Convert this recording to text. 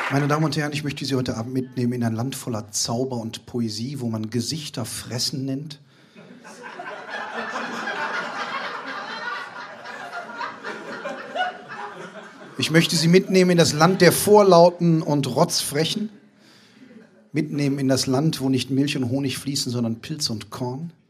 Meine Damen und Herren, ich möchte Sie heute Abend mitnehmen in ein Land voller Zauber und Poesie, wo man Gesichter fressen nennt. Ich möchte Sie mitnehmen in das Land der Vorlauten und Rotzfrechen. Mitnehmen in das Land, wo nicht Milch und Honig fließen, sondern Pilz und Korn.